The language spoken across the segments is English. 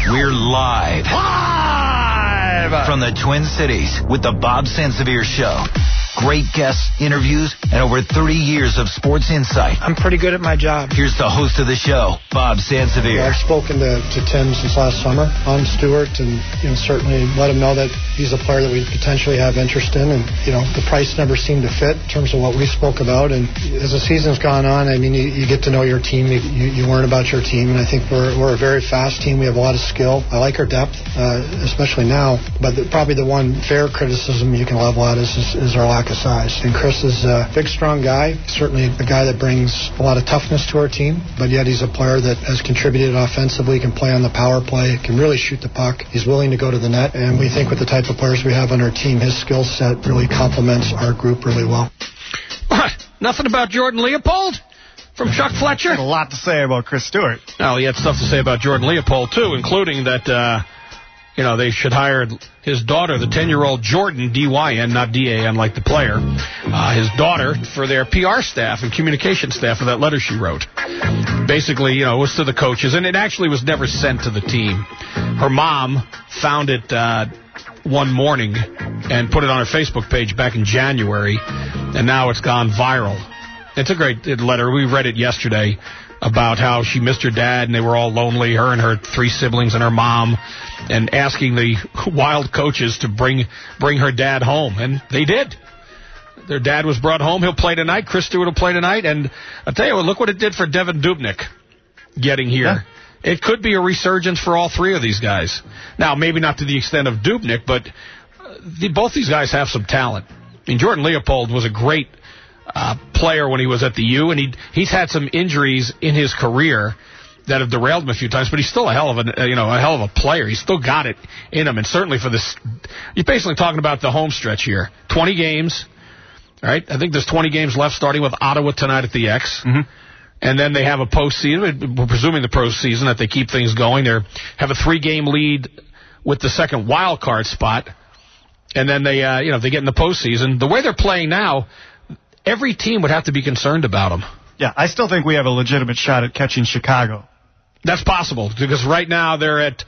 We're live from the Twin Cities with the Bob Sansevere Show. Great guests, interviews, and over 30 years of sports insight. I'm pretty good at my job. Here's the host of the show, Bob Sansevere. I've spoken to Tim since last summer on Stewart, and certainly let him know that he's a player that we potentially have interest in. And the price never seemed to fit in terms of what we spoke about. And as the season's gone on, I mean, you get to know your team, you learn about your team, and I think we're a very fast team. We have a lot of skill. I like our depth, especially now. But probably the one fair criticism you can level at is our lack of size. And Chris is a big, strong guy, certainly a guy that brings a lot of toughness to our team, but yet he's a player that has contributed offensively, can play on the power play, can really shoot the puck. He's willing to go to the net, and we think with the type of players we have on our team, his skill set really complements our group really well. What? Nothing about Jordan Leopold? From Chuck Fletcher? A lot to say about Chris Stewart. Well, he had stuff to say about Jordan Leopold, too, including that, they should hire his daughter, the 10-year-old Jordan, D-Y-N, not D-A-N like the player, his daughter, for their PR staff and communication staff for that letter she wrote. Basically, it was to the coaches, and it actually was never sent to the team. Her mom found it one morning and put it on her Facebook page back in January, and now it's gone viral. It's a great letter. We read it yesterday about how she missed her dad and they were all lonely, her and her 3 siblings and her mom, and asking the Wild coaches to bring her dad home. And they did. Their dad was brought home. He'll play tonight. Chris Stewart will play tonight. And I'll tell you what, look what it did for Devin Dubnyk getting here. Yeah. It could be a resurgence for all 3 of these guys. Now, maybe not to the extent of Dubnyk, but both these guys have some talent. I mean, Jordan Leopold was a great player when he was at the U, and he's had some injuries in his career that have derailed him a few times, but he's still a hell of a player. He's still got it in him, and certainly for this, you're basically talking about the home stretch here. 20 games, right? I think there's 20 games left, starting with Ottawa tonight at the X. Mm-hmm. And then they have a postseason. We're presuming the postseason that they keep things going. They have a 3-game lead with the second wild card spot, and then they, if they get in the postseason, the way they're playing now, every team would have to be concerned about them. Yeah, I still think we have a legitimate shot at catching Chicago. That's possible, because right now they're at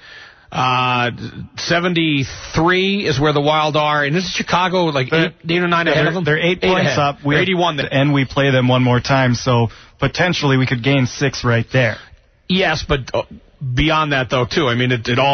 73 is where the Wild are. And isn't Chicago like 8 or 9 ahead of them? They're 8 points ahead. Up. We're 81. And we play them one more time, so potentially we could gain 6 right there. Yes, but beyond that, though, too. I mean,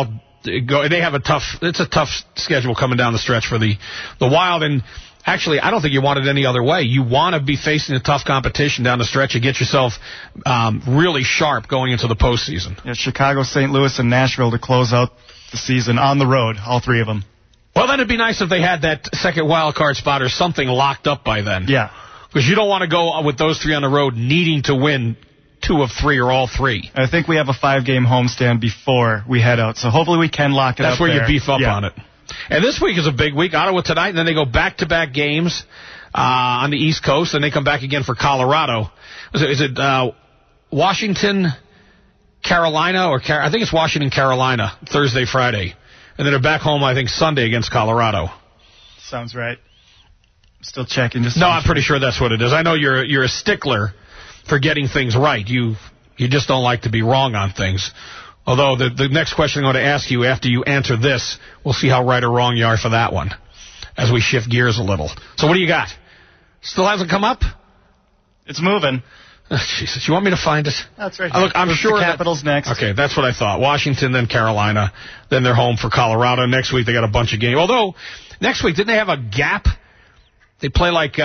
they have a tough schedule coming down the stretch for the Wild. And actually, I don't think you want it any other way. You want to be facing a tough competition down the stretch and get yourself really sharp going into the postseason. Yeah, Chicago, St. Louis, and Nashville to close out the season on the road, all 3 of them. Well, then it'd be nice if they had that second wild card spot or something locked up by then. Yeah. Because you don't want to go with those 3 on the road needing to win 2 of 3 or all 3. I think we have a 5-game homestand before we head out, so hopefully we can lock it up. That's where there. You beef up on it. And this week is a big week. Ottawa tonight, and then they go back-to-back games on the East Coast, and they come back again for Colorado. Is it Washington, Carolina, or I think it's Washington, Carolina, Thursday, Friday. And then they're back home, I think, Sunday against Colorado. Sounds right. I'm still checking. I'm pretty sure that's what it is. I know you're a stickler for getting things right. You just don't like to be wrong on things. Although the next question I'm going to ask you after you answer this, we'll see how right or wrong you are for that one as we shift gears a little. So what do you got? Still hasn't come up? It's moving. Oh, Jesus, you want me to find it? That's right. Look, I'm sure the Capitals next. Okay, that's what I thought. Washington, then Carolina, then they're home for Colorado. Next week they got a bunch of games. Although, next week, didn't they have a gap? They play like,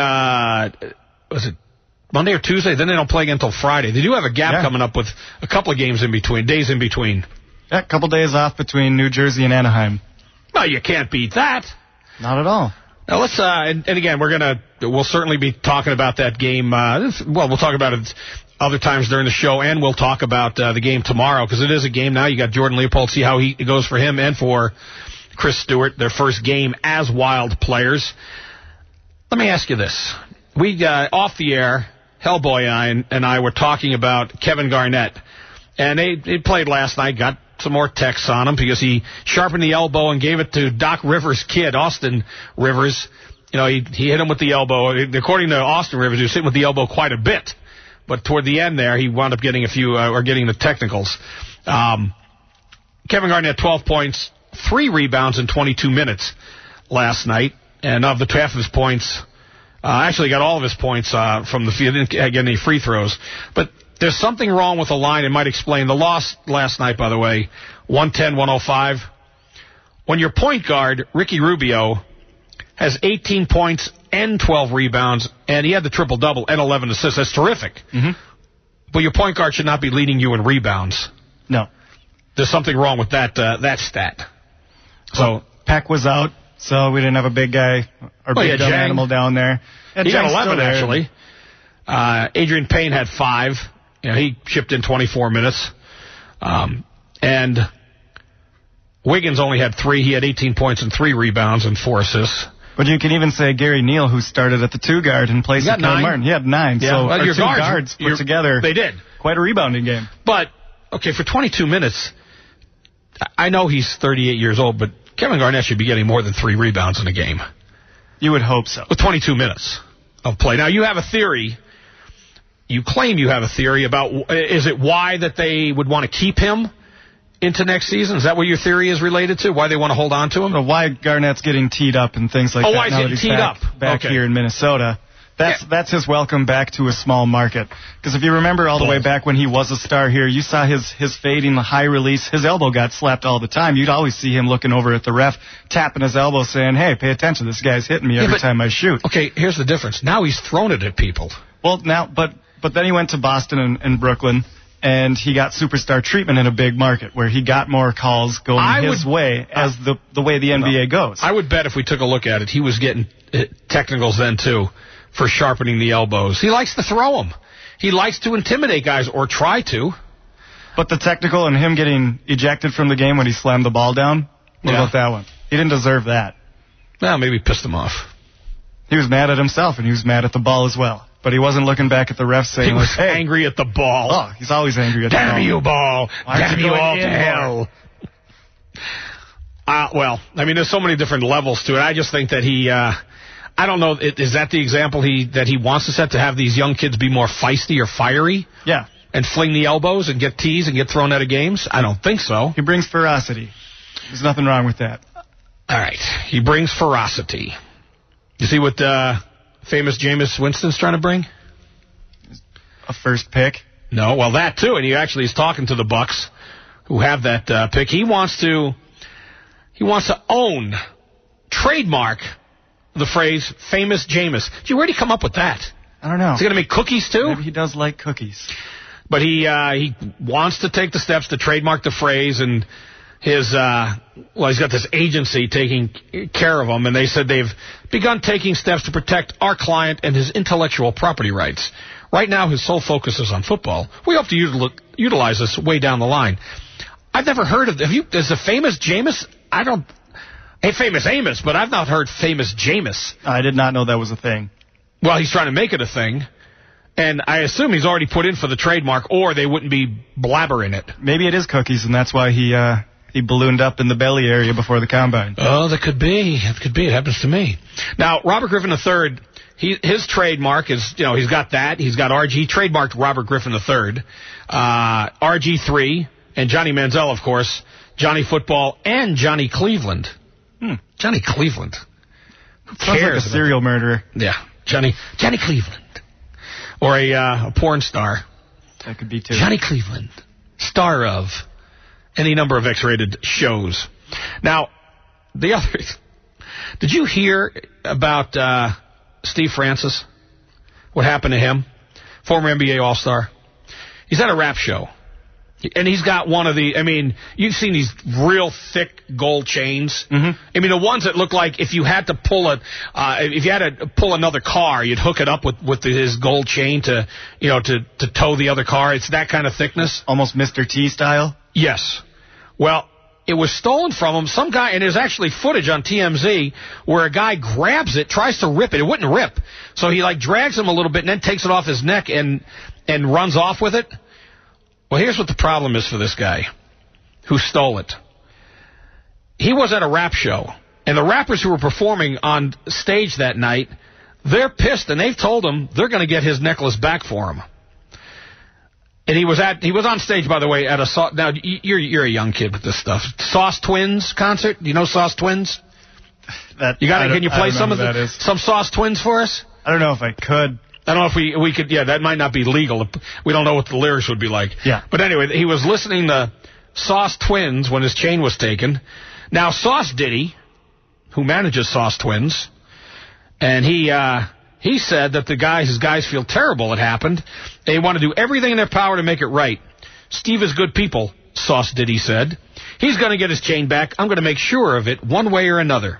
was it Monday or Tuesday? Then they don't play again until Friday. They do have a gap coming up with a couple of games in between, days in between. Yeah, a couple days off between New Jersey and Anaheim. Well, you can't beat that. Not at all. Now let's, and again, we'll certainly be talking about that game. We'll talk about it other times during the show, and we'll talk about the game tomorrow, because it is a game now. You got Jordan Leopold, see how it goes for him and for Chris Stewart, their first game as Wild players. Let me ask you this. We, off the air, Hellboy and I were talking about Kevin Garnett, and he played last night, got some more texts on him because he sharpened the elbow and gave it to Doc Rivers' kid, Austin Rivers. He hit him with the elbow. According to Austin Rivers, he was hitting with the elbow quite a bit, but toward the end there, he wound up getting getting the technicals. Kevin Garnett, 12 points, 3 rebounds in 22 minutes last night. And of the half of his points, actually got all of his points from the field. Didn't get any free throws. But there's something wrong with the line. It might explain the loss last night, by the way, 110-105. When your point guard, Ricky Rubio, has 18 points and 12 rebounds, and he had the triple-double and 11 assists. That's terrific. Mm-hmm. But your point guard should not be leading you in rebounds. No. There's something wrong with that stat. So Peck was out, so we didn't have a big guy or big dumb animal down there. He got 11, actually. Adrian Payne had 5. He chipped in 24 minutes. And Wiggins only had 3. He had 18 points and 3 rebounds and 4 assists. But you can even say Gary Neal, who started at the 2 guard in place of Kevin Martin. He had 9. Yeah, so well, your two guards put together. They did. Quite a rebounding game. But, okay, for 22 minutes, I know he's 38 years old, but Kevin Garnett should be getting more than 3 rebounds in a game. You would hope so. With 22 minutes of play. Now, you have a theory. You claim you have a theory about, is it why that they would want to keep him into next season? Is that what your theory is related to? Why they want to hold on to him? Well, why Garnett's getting teed up and things like that. Why is he teed up? Back here in Minnesota. That's his welcome back to a small market. Because if you remember all the way back when he was a star here, you saw his fading, the high release. His elbow got slapped all the time. You'd always see him looking over at the ref, tapping his elbow, saying, hey, pay attention. This guy's hitting me every time I shoot. Okay, here's the difference. Now he's thrown it at people. Well, now, but then he went to Boston and Brooklyn, and he got superstar treatment in a big market where he got more calls going his way as the way the NBA goes. I would bet if we took a look at it, he was getting technicals then, too, for sharpening the elbows. He likes to throw them. He likes to intimidate guys, or try to. But the technical and him getting ejected from the game when he slammed the ball down, what about that one? He didn't deserve that. Well, maybe pissed him off. He was mad at himself, and he was mad at the ball as well. But he wasn't looking back at the refs saying, he was angry at the ball. Oh, he's always angry at the ball. Damn you, ball. Damn you all to hell. Well, I mean, there's so many different levels to it. I just think that he, I don't know, is that the example that he wants to set, to have these young kids be more feisty or fiery? Yeah. And fling the elbows and get teased and get thrown out of games? I don't think so. He brings ferocity. There's nothing wrong with that. All right. He brings ferocity. You see what famous Jameis Winston's trying to bring? A first pick? No, well, that too. And he actually is talking to the Bucs, who have that pick. He wants to own, trademark the phrase famous Jameis. Where'd he come up with that? I don't know. Is he going to make cookies too? Maybe he does like cookies. But he wants to take the steps to trademark the phrase, and he's got this agency taking care of him, and they said they've begun taking steps to protect our client and his intellectual property rights. Right now, his sole focus is on football. We hope to utilize this way down the line. I've never heard of it. Is the famous Jameis? Famous Amos, but I've not heard famous Jameis. I did not know that was a thing. Well, he's trying to make it a thing, and I assume he's already put in for the trademark, or they wouldn't be blabbering it. Maybe it is cookies, and that's why he ballooned up in the belly area before the combine. Oh, that could be. It happens to me. Now, Robert Griffin III, his trademark is, he's got that. He's got RG, trademarked Robert Griffin III, RG3, and Johnny Manziel, of course, Johnny Football, and Johnny Cleveland. Johnny Cleveland. Who cares? Sounds like a serial murderer. Yeah, Johnny Cleveland. Or a porn star. That could be too. Johnny Cleveland, star of any number of X-rated shows. Now, did you hear about Steve Francis? What happened to him? Former NBA All-Star. He's at a rap show. And he's got one of you've seen these real thick gold chains. Mm-hmm. I mean, the ones that look like if you had to pull another car, you'd hook it up with his gold chain to tow the other car. It's that kind of thickness. Almost Mr. T style? Yes. Well, it was stolen from him. Some guy, and there's actually footage on TMZ where a guy grabs it, tries to rip it. It wouldn't rip. So he drags him a little bit and then takes it off his neck and runs off with it. Well, here's what the problem is for this guy who stole it. He was at a rap show, and the rappers who were performing on stage that night, they're pissed, and they've told him they're going to get his necklace back for him. And he was on stage, by the way, at a now you're a young kid with this stuff. Sauce Twins concert. Do you know Sauce Twins? Can you play some Sauce Twins for us? I don't know if I could. I don't know if we could. Yeah, that might not be legal. We don't know what the lyrics would be like. Yeah. But anyway, he was listening to Sauce Twins when his chain was taken. Now Sauce Diddy, who manages Sauce Twins, and he said that his guys feel terrible it happened. They want to do everything in their power to make it right. Steve is good people, Sauce Diddy said. He's going to get his chain back. I'm going to make sure of it one way or another.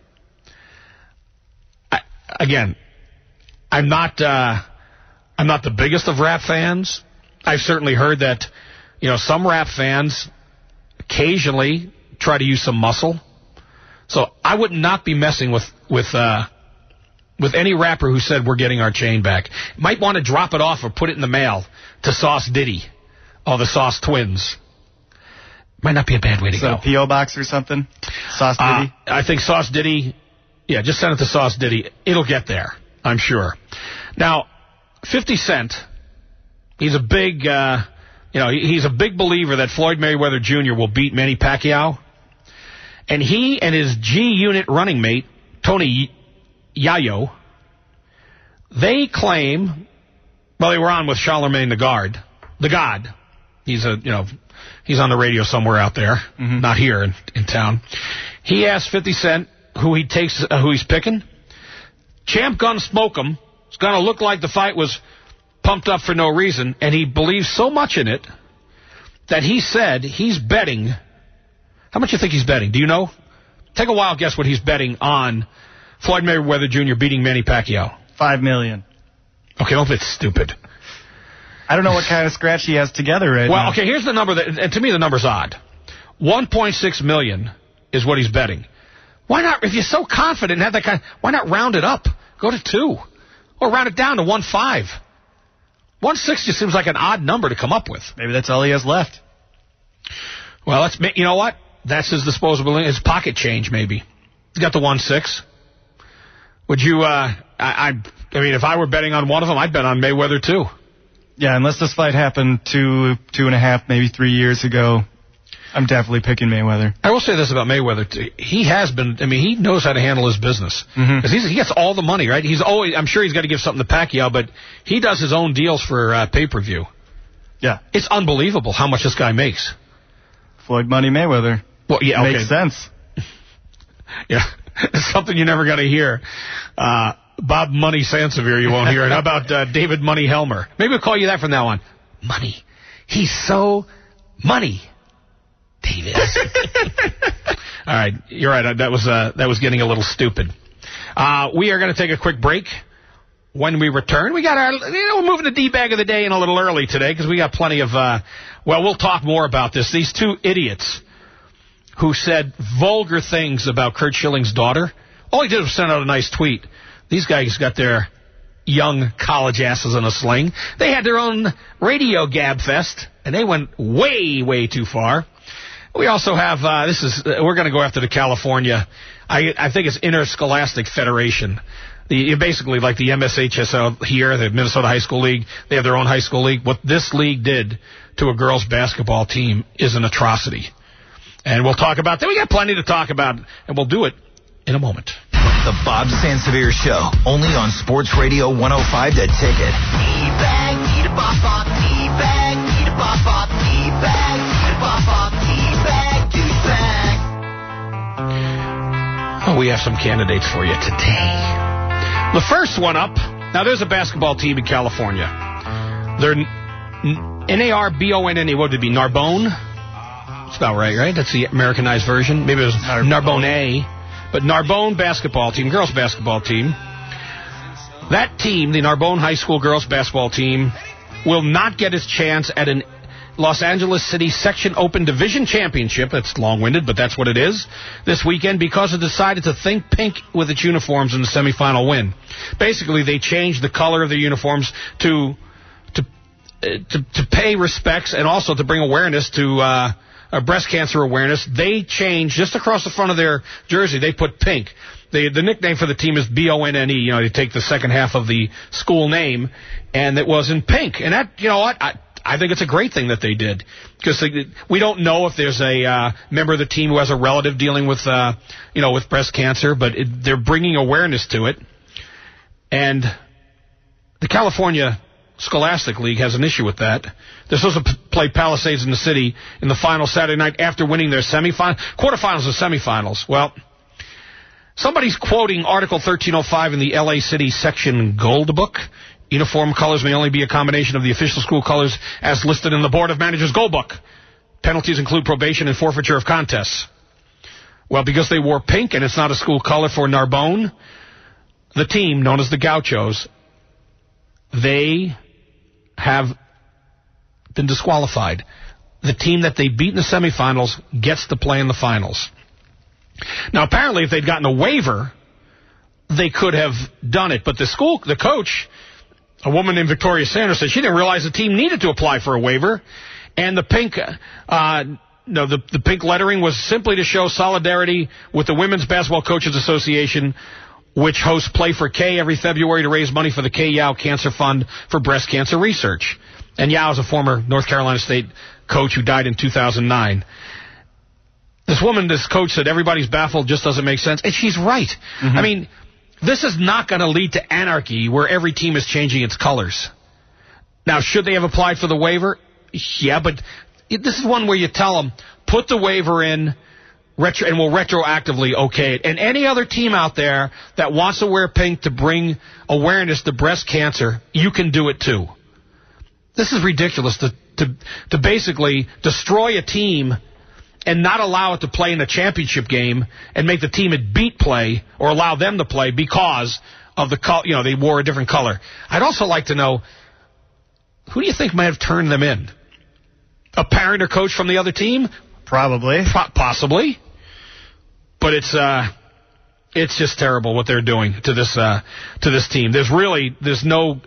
I'm not the biggest of rap fans. I've certainly heard that, some rap fans occasionally try to use some muscle. So I would not be messing with any rapper who said we're getting our chain back. Might want to drop it off or put it in the mail to Sauce Diddy or the Sauce Twins. Might not be a bad way to go. A P.O. box or something? Sauce Diddy? I think Sauce Diddy, just send it to Sauce Diddy. It'll get there, I'm sure. Now, 50 Cent, he's a big, he's a big believer that Floyd Mayweather Jr. will beat Manny Pacquiao. And he and his G-Unit running mate, Tony Yayo, they claim, they were on with Charlemagne the God. He's he's on the radio somewhere out there, not here in town. He asked 50 Cent who he's picking. Champ Gun Smoke'em. It's going to look like the fight was pumped up for no reason, and he believes so much in it that he said he's betting. How much do you think he's betting? Do you know? Take a wild guess what he's betting on Floyd Mayweather Jr. beating Manny Pacquiao. $5 million. Okay, don't be stupid. I don't know what kind of scratch he has together right now. Well, okay, here's the number, and to me the number's odd. $1.6 million is what he's betting. Why not, if you're so confident and have that kind, why not round it up? Go to 2. Or round it down to 1.5. 1.6 just seems like an odd number to come up with. Maybe that's all he has left. Well, you know what? That's his disposable, his pocket change, maybe. He's got the 1.6. Would you, I mean, if I were betting on one of them, I'd bet on Mayweather, too. Yeah, unless this fight happened 2.5, maybe 3 years ago, I'm definitely picking Mayweather. I will say this about Mayweather, too. He has been, he knows how to handle his business. Because he gets all the money, right? I'm sure he's got to give something to Pacquiao, but he does his own deals for pay-per-view. Yeah. It's unbelievable how much this guy makes. Floyd Money Mayweather. Well, yeah, okay. Makes sense. Yeah. It's something you're never going to hear. Bob Money Sansevier, you won't hear it. How about David Money Helmer? Maybe we'll call you that from now on. Money. He's so money. David. All right. You're right. That was getting a little stupid. We are going to take a quick break. When we return, we got we're moving the D-bag of the day in a little early today because we got plenty of, we'll talk more about this. These two idiots who said vulgar things about Curt Schilling's daughter. All he did was send out a nice tweet. These guys got their young college asses in a sling. They had their own radio gab fest, and they went way, way too far. We also have, we're going to go after the California, I think it's Interscholastic Federation. Basically like the MSHSL here, the Minnesota High School League. They have their own high school league. What this league did to a girls' basketball team is an atrocity. And we'll talk about that. We got plenty to talk about, and we'll do it in a moment. The Bob Sansevier Show, only on Sports Radio 105 The Ticket. D-bag, D-bop-bop, D-bag, D-bop-bop, D-bag, D-bop-bop, D-bag, D-bag. Oh, we have some candidates for you today. The first one up, now there's a basketball team in California. They're N-A-R-B-O-N-N-E, what would it be, Narbonne? That's about right? That's the Americanized version. Maybe it was Narbonne. But Narbonne basketball team, girls basketball team, that team, the Narbonne High School girls basketball team, will not get its chance at an Los Angeles City Section Open Division Championship. That's long-winded, but that's what it is, this weekend because it decided to think pink with its uniforms in the semifinal win. Basically, they changed the color of their uniforms to pay respects and also to bring awareness to breast cancer awareness. They changed just across the front of their jersey. They put pink. The nickname for the team is B-O-N-N-E. You take the second half of the school name, and it was in pink. And that, you know what? I think it's a great thing that they did, because we don't know if there's a member of the team who has a relative dealing with, with breast cancer, but they're bringing awareness to it. And the California Scholastic League has an issue with that. They're supposed to play Palisades in the City in the final Saturday night after winning their quarterfinals and semifinals. Well, somebody's quoting Article 1305 in the LA City Section Gold Book. Uniform colors may only be a combination of the official school colors as listed in the Board of Managers Gold Book. Penalties include probation and forfeiture of contests. Well, because they wore pink and it's not a school color for Narbonne, the team, known as the Gauchos, they have been disqualified. The team that they beat in the semifinals gets to play in the finals. Now, apparently, if they'd gotten a waiver, they could have done it. But the coach, a woman named Victoria Sanders, said she didn't realize the team needed to apply for a waiver. And the pink, the pink lettering was simply to show solidarity with the Women's Basketball Coaches Association, which hosts Play for K every February to raise money for the Kay Yow Cancer Fund for breast cancer research. And Yow is a former North Carolina State coach who died in 2009. This coach said everybody's baffled, just doesn't make sense. And she's right. Mm-hmm. I mean, this is not going to lead to anarchy where every team is changing its colors. Now, should they have applied for the waiver? Yeah, but this is one where you tell them, put the waiver in, and we'll retroactively okay it. And any other team out there that wants to wear pink to bring awareness to breast cancer, you can do it too. This is ridiculous to basically destroy a team and not allow it to play in a championship game and make the team it beat play or allow them to play because of the color. They wore a different color. I'd also like to know, who do you think might have turned them in? A parent or coach from the other team? Probably. Possibly. But it's just terrible what they're doing to this team. There's no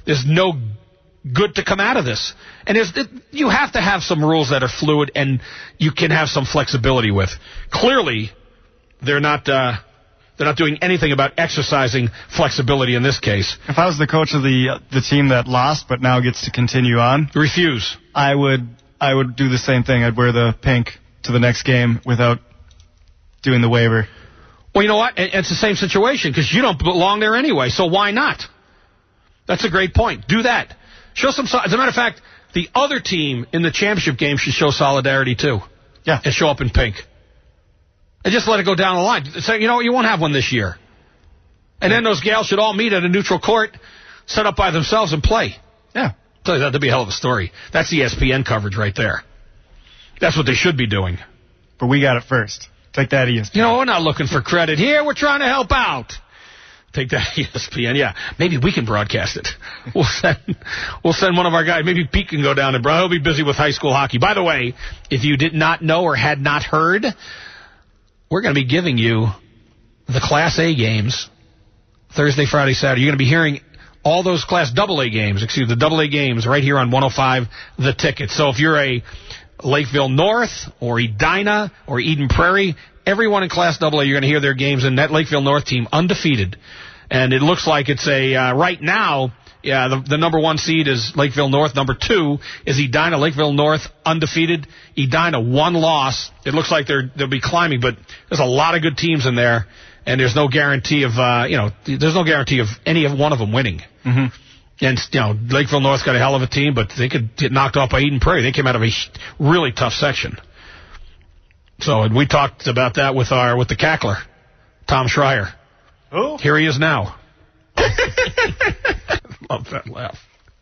good to come out of this. And you have to have some rules that are fluid and you can have some flexibility with. Clearly, they're not doing anything about exercising flexibility in this case. If I was the coach of the team that lost but now gets to continue on, refuse. I would do the same thing. I'd wear the pink to the next game without doing the waiver. Well, you know what? It's the same situation because you don't belong there anyway, so why not? That's a great point. Do that. Show some. As a matter of fact, the other team in the championship game should show solidarity too. Yeah. And show up in pink. And just let it go down the line. Say, you know what? You won't have one this year. And then those gals should all meet at a neutral court, set up by themselves, and play. Yeah. That'd be a hell of a story. That's ESPN coverage right there. That's what they should be doing. But we got it first. Take that, ESPN. We're not looking for credit here. We're trying to help out. Take that, ESPN. Yeah, maybe we can broadcast it. We'll send one of our guys. Maybe Pete can go down and he'll be busy with high school hockey. By the way, if you did not know or had not heard, we're going to be giving you the Class A games Thursday, Friday, Saturday. You're going to be hearing all those Class AA games, the AA games right here on 105 The Ticket. So if you're a Lakeville North or Edina or Eden Prairie, everyone in Class AA, you're going to hear their games, and that Lakeville North team undefeated. And it looks like it's right now, the number one seed is Lakeville North. Number two is Edina. Lakeville North undefeated. Edina, one loss. It looks like they'll be climbing, but there's a lot of good teams in there, and there's no guarantee of, there's no guarantee of any of one of them winning. Mm-hmm. And, Lakeville North's got a hell of a team, but they could get knocked off by Eden Prairie. They came out of a really tough section. So we talked about that with the cackler, Tom Schreier. Oh, here he is now. Love that laugh.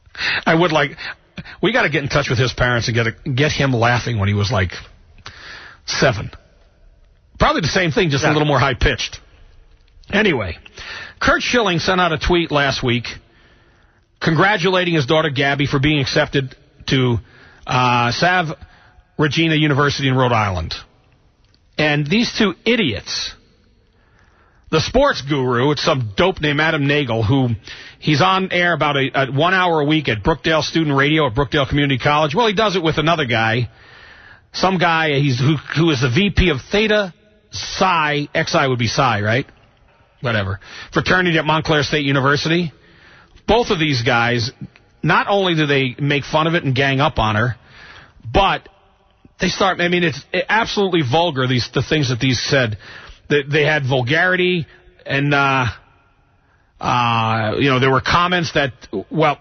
We got to get in touch with his parents and get him laughing when he was like 7. Probably the same thing, just a little more high pitched. Anyway, Curt Schilling sent out a tweet last week congratulating his daughter Gabby for being accepted to Salve Regina University in Rhode Island. And these two idiots, the sports guru, it's some dope named Adam Nagel, who he's on air about 1 hour a week at Brookdale Student Radio at Brookdale Community College. Well, he does it with another guy, some guy who is the VP of Theta Psi, Xi would be Psi, right? Whatever. Fraternity at Montclair State University. Both of these guys not only do they make fun of it and gang up on her, but they start, I mean, it's absolutely vulgar, the things that these said. They had vulgarity, and, there were comments that, well,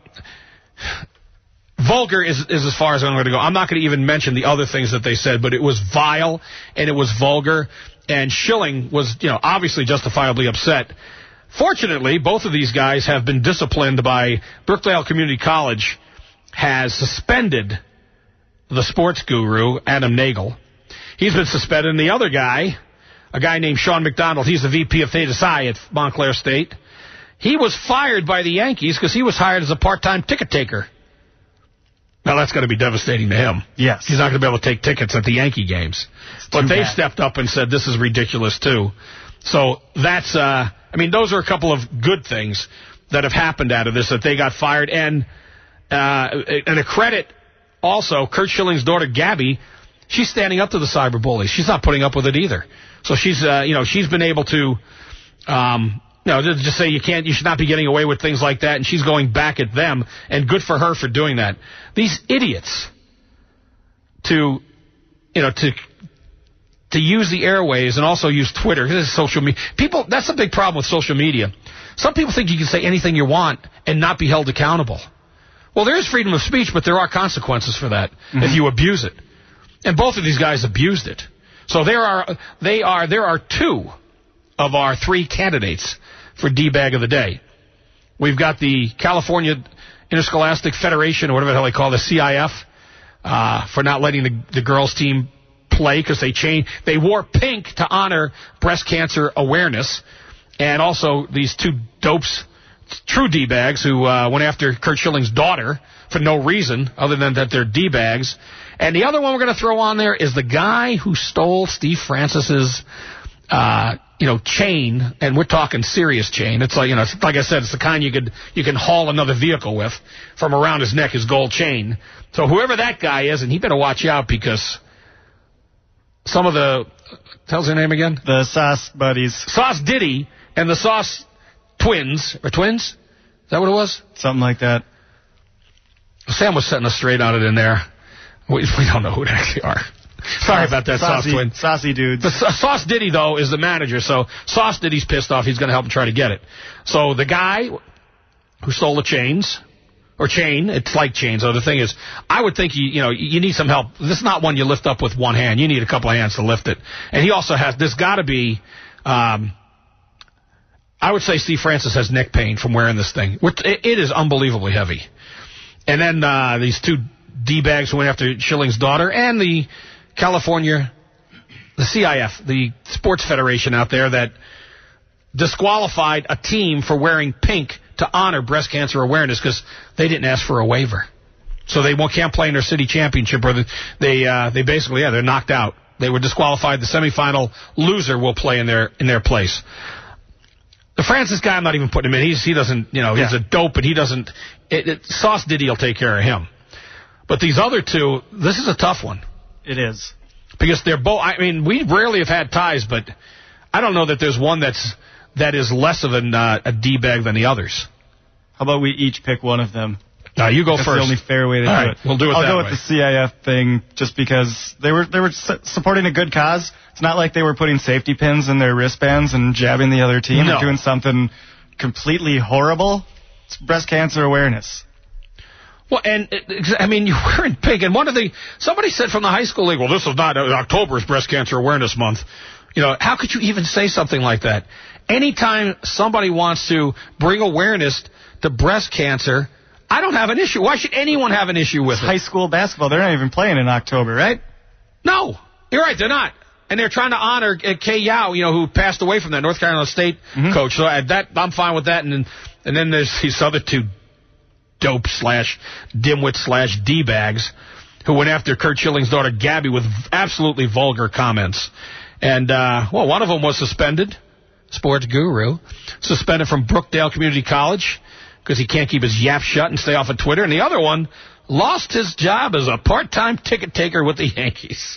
vulgar is as far as I'm going to go. I'm not going to even mention the other things that they said, but it was vile, and it was vulgar, and Schilling was, obviously justifiably upset. Fortunately, both of these guys have been disciplined by Brookdale Community College, has suspended the sports guru, Adam Nagel. He's been suspended. And the other guy, a guy named Sean McDonald, he's the VP of Theta Psi at Montclair State. He was fired by the Yankees because he was hired as a part-time ticket taker. Now, that's going to be devastating to him. Yes. He's not going to be able to take tickets at the Yankee games. But they've stepped up and said this is ridiculous, too. So that's, those are a couple of good things that have happened out of this, that they got fired. And a credit also, Curt Schilling's daughter, Gabby, she's standing up to the cyber bullies. She's not putting up with it either. So she's, she's been able to, just say you should not be getting away with things like that, and she's going back at them, and good for her for doing that. These idiots to use the airways and also use Twitter, this is social media. People, that's a big problem with social media. Some people think you can say anything you want and not be held accountable. Well, there is freedom of speech, but there are consequences for that if you abuse it. And both of these guys abused it. So there are two of our three candidates for D-Bag of the Day. We've got the California Interscholastic Federation, or whatever the hell they call the CIF, for not letting the girls' team play because they wore pink to honor breast cancer awareness. And also these two dopes, true D-bags, who went after Curt Schilling's daughter for no reason other than that they're D-bags. And the other one we're going to throw on there is the guy who stole Steve Francis's, chain, and we're talking serious chain. It's like, like I said, it's the kind you can haul another vehicle with from around his neck, his gold chain. So whoever that guy is, and he better watch out because some of the, tell's their name again? The Sauce Buddies. Sauce Diddy and the Sauce Twins, or Twins? Is that what it was? Something like that. Sam was setting us straight on it in there. We don't know who they actually are. Sorry about that, Sauce Twin. Saucy dudes. The Sauce Diddy, though, is the manager, so Sauce Diddy's pissed off. He's going to help him try to get it. So the guy who stole the chains, or chain, it's like chains. So the thing is, I would think you need some help. This is not one you lift up with one hand. You need a couple of hands to lift it. And he also has, there's got to be, I would say Steve Francis has neck pain from wearing this thing. It is unbelievably heavy. And then these two D-bags who went after Schilling's daughter, and the California, the CIF, the sports federation out there that disqualified a team for wearing pink to honor breast cancer awareness because they didn't ask for a waiver. So they can't play in their city championship, or they basically, they're knocked out. They were disqualified. The semifinal loser will play in their place. The Francis guy, I'm not even putting him in. He doesn't, he's a dope, but he doesn't. Sauce Diddy will take care of him. But these other two, this is a tough one. It is. Because they're both, we rarely have had ties, but I don't know that there's one that is less of a D-bag than the others. How about we each pick one of them? You go That's first. the only fair way to do it. We'll do it I'll that go way. with the CIF thing just because they were supporting a good cause. It's not like they were putting safety pins in their wristbands and jabbing the other team or doing something completely horrible. It's breast cancer awareness. Well, and you're wearing pink, and somebody said from the high school league, well, this is not October is Breast Cancer Awareness Month. How could you even say something like that? Anytime somebody wants to bring awareness to breast cancer, I don't have an issue. Why should anyone have an issue with it? High school basketball, they're not even playing in October, right? No, you're right, they're not. And they're trying to honor Kay Yao, who passed away from that North Carolina State coach. So I'm fine with that. And then there's these other two dope / dimwit / D-bags who went after Curt Schilling's daughter Gabby with absolutely vulgar comments. And, one of them was suspended, sports guru, suspended from Brookdale Community College because he can't keep his yap shut and stay off of Twitter. And the other one lost his job as a part-time ticket taker with the Yankees.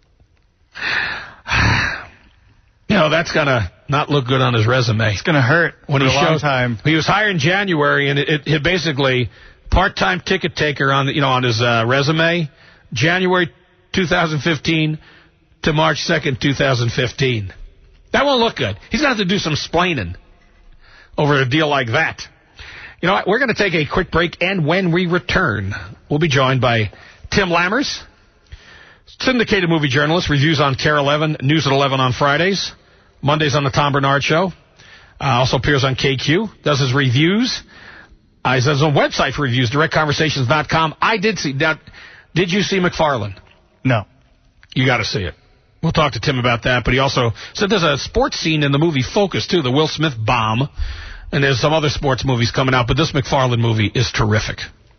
That's going to not look good on his resume. It's going to hurt when for he a long time. He was hired in January, and it basically part-time ticket taker on his resume, January 2015 to March 2nd, 2015. That won't look good. He's going to have to do some splaining over a deal like that. You know what? We're going to take a quick break, and when we return, we'll be joined by Tim Lammers, syndicated movie journalist, reviews on KARE 11, News at 11 on Fridays, Mondays on the Tom Bernard Show. Also appears on KQ, does his reviews. He has his own website for reviews, directconversations.com. I did see. Now, did you see McFarlane? No. You got to see it. We'll talk to Tim about that, but he also said there's a sports scene in the movie Focus, too, the Will Smith bomb, and there's some other sports movies coming out, but this McFarlane movie is terrific.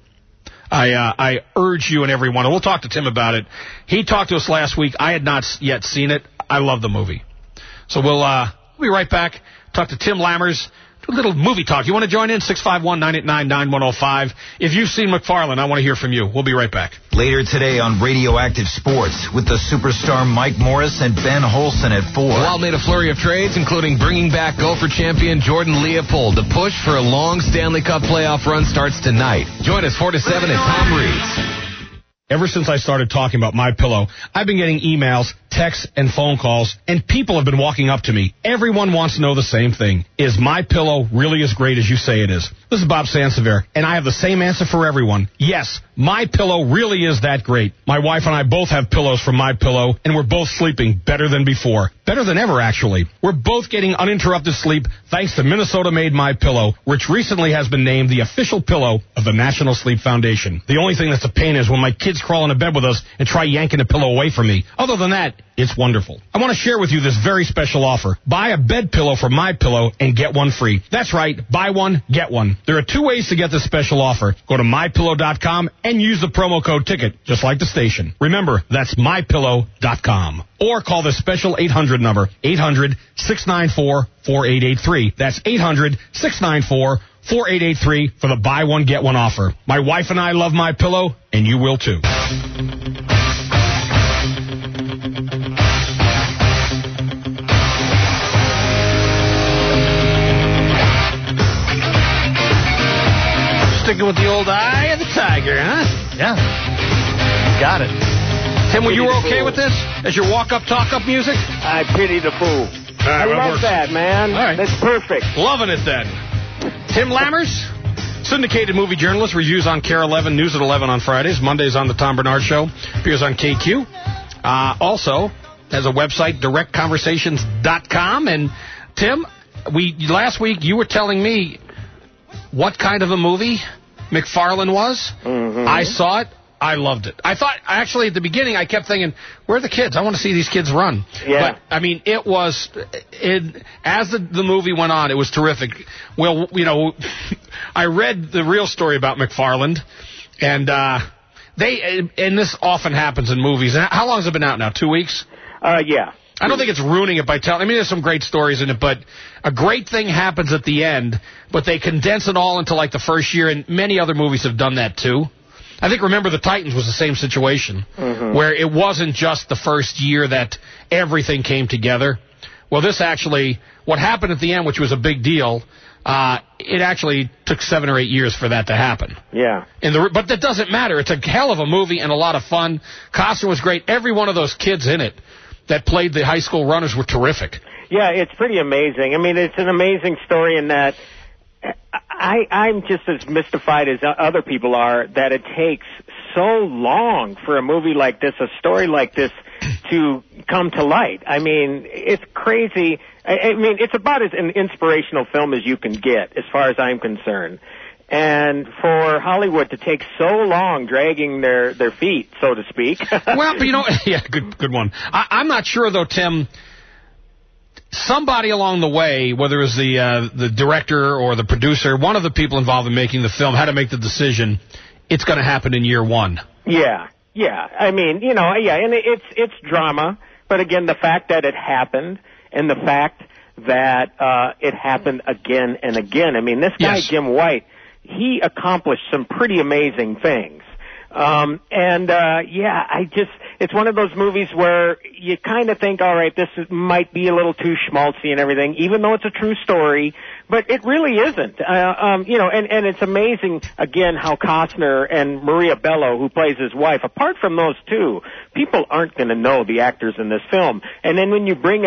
I urge you and everyone, and we'll talk to Tim about it. He talked to us last week. I had not yet seen it. I love the movie. So we'll be right back, talk to Tim Lammers, do a little movie talk. You want to join in? 651-989-9105. If you've seen McFarlane, I want to hear from you. We'll be right back. Later today on Radioactive Sports with the superstar Mike Morris and Ben Holson at 4. Wild made a flurry of trades, including bringing back Gopher champion Jordan Leopold. The push for a long Stanley Cup playoff run starts tonight. Join us 4 to 7 at Tom Reed's. Ever since I started talking about MyPillow, I've been getting emails, texts, and phone calls, and people have been walking up to me. Everyone wants to know the same thing. Is MyPillow really as great as you say it is? This is Bob Sansevier, and I have the same answer for everyone. Yes, MyPillow really is that great. My wife and I both have pillows from MyPillow, and we're both sleeping better than before. Better than ever, actually. We're both getting uninterrupted sleep thanks to Minnesota-made MyPillow, which recently has been named the official pillow of the National Sleep Foundation. The only thing that's a pain is when my kids crawl into bed with us and try yanking a pillow away from me. Other than that, it's wonderful. I want to share with you this very special offer. Buy a bed pillow from MyPillow and get one free. That's right. Buy one, get one. There are 2 ways to get this special offer. Go to MyPillow.com and use the promo code TICKET, just like the station. Remember, that's MyPillow.com. Or call the special 800 number, 800-694-4883. That's 800-694-4883 for the buy one, get one offer. My wife and I love MyPillow, and you will too. Sticking with the old eye of the tiger, huh? Yeah. Got it. Tim, were you okay with this as your walk-up, talk-up music? I pity the fool. I love that, man. All right. That's perfect. Loving it, then. Tim Lammers, syndicated movie journalist, reviews on KARE 11, News at 11 on Fridays, Mondays on the Tom Bernard Show, appears on KQ. Also has a website, directconversations.com. And, Tim, last week you were telling me what kind of a movie McFarlane was. Mm-hmm. I saw it. I loved it. I thought, actually, at the beginning, I kept thinking, where are the kids? I want to see these kids run. Yeah. But, I mean, as the movie went on, it was terrific. Well, I read the real story about McFarlane, and this often happens in movies. How long has it been out now? 2 weeks? Yeah. I don't think it's ruining it by telling. I mean, there's some great stories in it, but a great thing happens at the end, but they condense it all into, like, the first year, and many other movies have done that, too. I think Remember the Titans was the same situation, where it wasn't just the first year that everything came together. Well, this actually, what happened at the end, which was a big deal, it actually took 7 or 8 years for that to happen. Yeah. But that doesn't matter. It's a hell of a movie and a lot of fun. Costume was great. Every one of those kids in it that played the high school runners were terrific. Yeah, it's pretty amazing. I mean, it's an amazing story in that I'm just as mystified as other people are that it takes so long for a movie like this, a story like this, to come to light. I mean, it's crazy. I mean, it's about as an inspirational film as you can get, as far as I'm concerned. And for Hollywood to take so long dragging their feet, so to speak. Well, but yeah, good one. I'm not sure, though, Tim. Somebody along the way, whether it was the director or the producer, one of the people involved in making the film had to make the decision, it's going to happen in year one. Yeah. I mean, and it's drama, but again, the fact that it happened and the fact that it happened again and again. I mean, this guy, yes. Jim White, he accomplished some pretty amazing things. It's one of those movies where you kind of think, all right, might be a little too schmaltzy and everything, even though it's a true story, but it really isn't. And it's amazing, again, how Costner and Maria Bello, who plays his wife, apart from those two, people aren't going to know the actors in this film. And then when you bring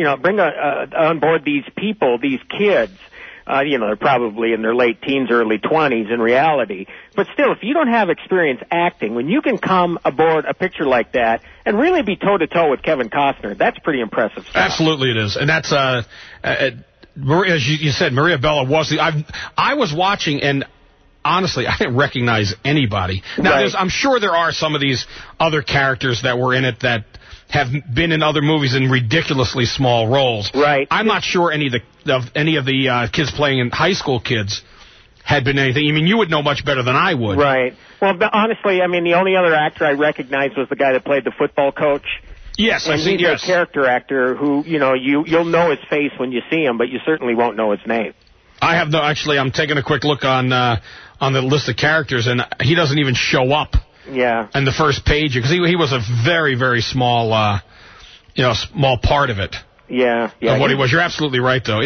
on board these people, these kids, they're probably in their late teens, early 20s in reality. But still, if you don't have experience acting, when you can come aboard a picture like that and really be toe-to-toe with Kevin Costner, that's pretty impressive stuff. Absolutely it is. And that's, as you said, Maria Bello was I was watching, and honestly, I didn't recognize anybody. Now, Right. I'm sure there are some of these other characters that were in it that have been in other movies in ridiculously small roles. Right. I'm not sure any of the kids playing in high school kids had been anything. I mean, you would know much better than I would. Right. Well, honestly, I mean, the only other actor I recognized was the guy that played the football coach. Yes, And I've seen he's a character actor who, you'll know his face when you see him, but you certainly won't know his name. I have no. Actually, I'm taking a quick look on the list of characters, and he doesn't even show up. Yeah. On the first page, because he was a very, very small, small part of it. Yeah. Of what he was. You're absolutely right, though.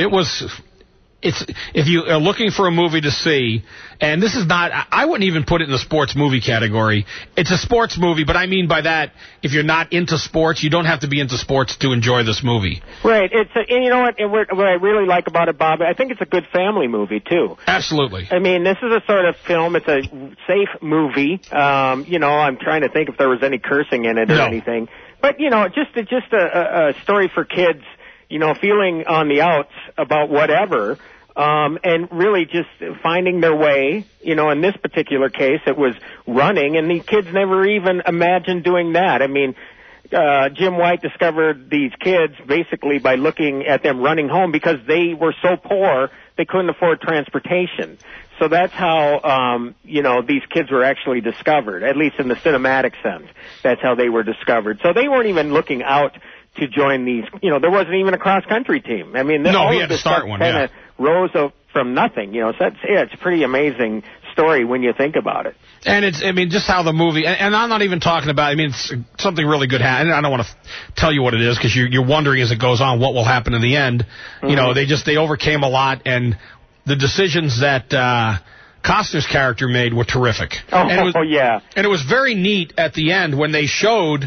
If you are looking for a movie to see, and this is not, I wouldn't even put it in the sports movie category. It's a sports movie, but I mean by that, if you're not into sports, you don't have to be into sports to enjoy this movie. Right. And you know what? What I really like about it, Bob, I think it's a good family movie too. Absolutely. I mean, this is a sort of film. It's a safe movie. I'm trying to think if there was any cursing in it or anything. But just a story for kids. Feeling on the outs about whatever. And really just finding their way. In this particular case, it was running, and the kids never even imagined doing that. I mean, Jim White discovered these kids basically by looking at them running home because they were so poor they couldn't afford transportation. So that's how, these kids were actually discovered, at least in the cinematic sense. That's how they were discovered. So they weren't even looking out to join these, there wasn't even a cross-country team. I mean, he had to start one, kind of rose from nothing, so it's a pretty amazing story when you think about it. And just how the movie, and I'm not even talking about, it's something really good happened. I don't want to tell you what it is because you're wondering as it goes on what will happen in the end. Mm-hmm. They overcame a lot, and the decisions that Costner's character made were terrific. Yeah. And it was very neat at the end when they showed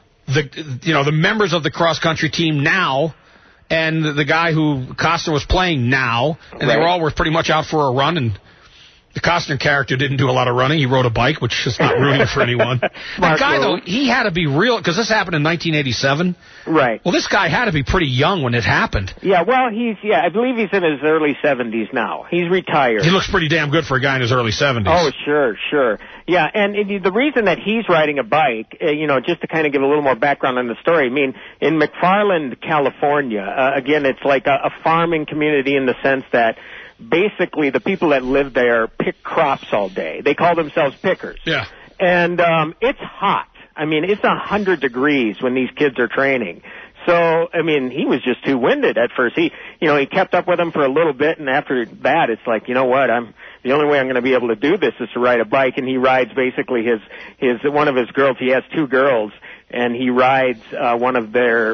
the members of the cross-country team now and the guy who Costner was playing now, and they were pretty much out for a run, and the Costner character didn't do a lot of running. He rode a bike, which is not rooting for anyone. The guy, though, he had to be real, because this happened in 1987. Right. Well, this guy had to be pretty young when it happened. Yeah, well, I believe he's in his early 70s now. He's retired. He looks pretty damn good for a guy in his early 70s. Oh, sure. Yeah, and the reason that he's riding a bike, just to kind of give a little more background on the story, in McFarland, California, again, it's like a farming community in the sense that basically the people that live there pick crops all day. They call themselves pickers. Yeah. And it's hot. It's 100 degrees when these kids are training. So, he was just too winded at first. He kept up with them for a little bit, and after that, it's like, the only way I'm going to be able to do this is to ride a bike. And he rides basically one of his girls. He has two girls, and he rides one of their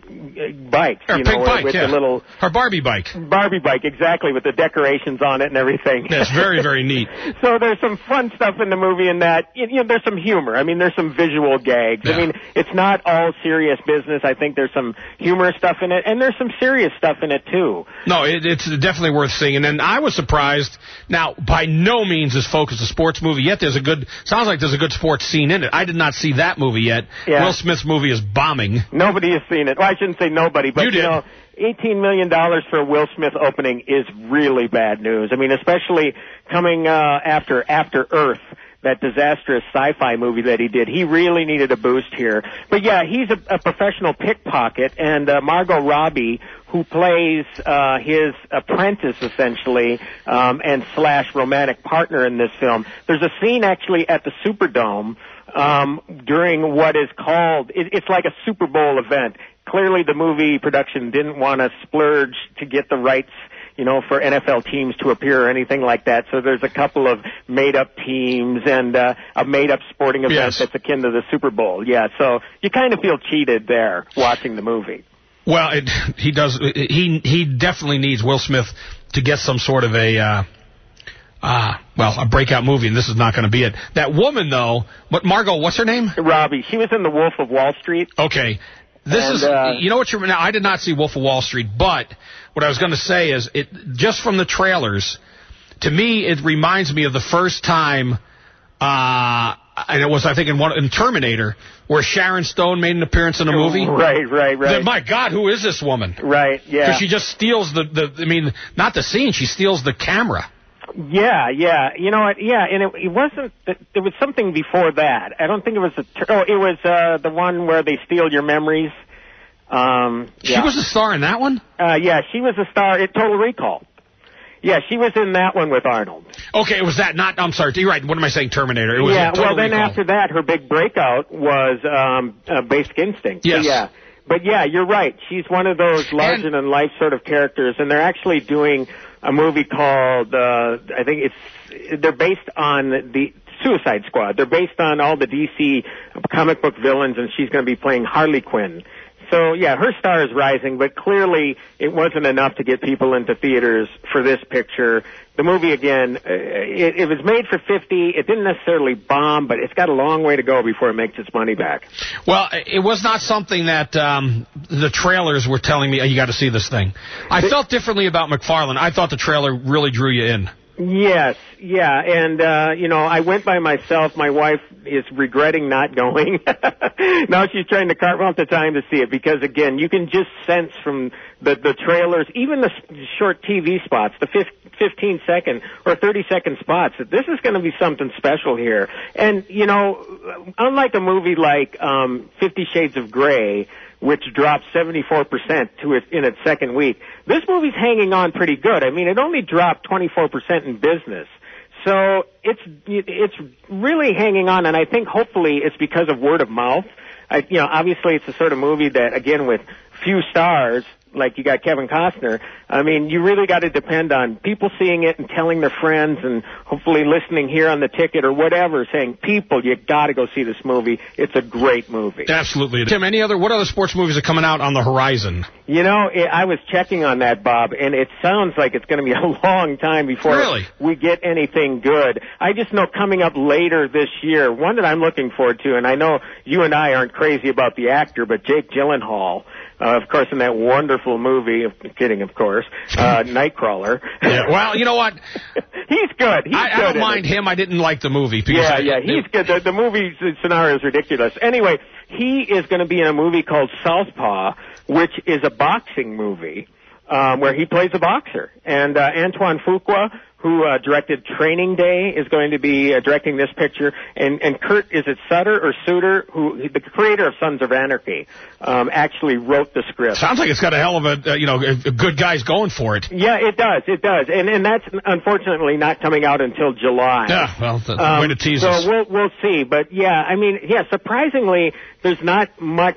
bikes, her pink bike, with the little her Barbie bike, exactly, with the decorations on it and everything. That's very, very neat. So there's some fun stuff in the movie in that there's some humor. There's some visual gags. Yeah. It's not all serious business. I think there's some humorous stuff in it, and there's some serious stuff in it too. No, it's definitely worth seeing. And then I was surprised. Now, by no means is Focus a sports movie yet. Sounds like there's a good sports scene in it. I did not see that movie yet. Yeah. Will Smith's movie is bombing. Nobody has seen it. Well, I shouldn't say nobody, but you did. $18 million for a Will Smith opening is really bad news. Especially coming after Earth, that disastrous sci-fi movie that he did. He really needed a boost here. But yeah, he's a professional pickpocket, and Margot Robbie, who plays his apprentice essentially, and / romantic partner in this film. There's a scene actually at the Superdome during what is called, it's like a Super Bowl event. Clearly the movie production didn't want to splurge to get the rights, for NFL teams to appear or anything like that. So there's a couple of made-up teams and a made-up sporting event that's akin to the Super Bowl. Yeah, so you kind of feel cheated there watching the movie. Well, he does. He definitely needs Will Smith to get some sort of a breakout movie, and this is not going to be it. That woman, though, Margot, what's her name? Robbie. She was in The Wolf of Wall Street. Okay. Now, I did not see Wolf of Wall Street, but what I was going to say is, just from the trailers, to me, it reminds me of the first time, and it was, I think, in Terminator, where Sharon Stone made an appearance in a movie. Right. Then, my God, who is this woman? Right, yeah. Because she just steals not the scene, she steals the camera. Yeah. You know what? Yeah, and it wasn't. There was something before that. I don't think it was it was the one where they steal your memories. She was a star in that one? Yeah, she was a star in Total Recall. Yeah, she was in that one with Arnold. Okay, it was that. I'm sorry. You're right. What am I saying? Terminator. It was Total Recall. After that, her big breakout was Basic Instinct. Yes. Yeah. But yeah, you're right. She's one of those larger-than-life sort of characters, and they're actually doing a movie called, they're based on the Suicide Squad. They're based on all the DC comic book villains, and she's going to be playing Harley Quinn. So, yeah, her star is rising, but clearly it wasn't enough to get people into theaters for this picture. The movie, again, it was made for $50. It didn't necessarily bomb, but it's got a long way to go before it makes its money back. Well, it was not something that the trailers were telling me, you got to see this thing. I felt differently about McFarlane. I thought the trailer really drew you in. Yes, yeah, and, I went by myself. My wife is regretting not going. Now she's trying to carve out the time to see it because, again, you can just sense from the trailers, even the short TV spots, the 15-second or 30-second spots, that this is going to be something special here. And, unlike a movie like 50 Shades of Grey, which dropped 74% in its second week, this movie's hanging on pretty good. I mean, it only dropped 24% in business. So it's really hanging on, and I think hopefully it's because of word of mouth. Obviously it's the sort of movie that, again, with few stars, like you got Kevin Costner, I mean, you really got to depend on people seeing it and telling their friends and hopefully listening here on the ticket or whatever, saying, people, you got to go see this movie. It's a great movie. Absolutely. Tim, what other sports movies are coming out on the horizon? I was checking on that, Bob, and it sounds like it's going to be a long time before we get anything good. I just know coming up later this year, one that I'm looking forward to, and I know you and I aren't crazy about the actor, but Jake Gyllenhaal, of course, in that wonderful movie, kidding, of course, Nightcrawler. Yeah, well, you know what? He's good. I don't mind him. I didn't like the movie. Yeah, he's good. The movie scenario is ridiculous. Anyway, he is going to be in a movie called Southpaw, which is a boxing movie where he plays a boxer. And Antoine Fuqua, who directed Training Day, is going to be directing this picture. And Kurt, is it Sutter or Suter, the creator of Sons of Anarchy, actually wrote the script. Sounds like it's got a hell of a good guys going for it. Yeah, it does. And that's unfortunately not coming out until July. Yeah, well, that's a way to tease us. So we'll see. But yeah, I mean, surprisingly, there's not much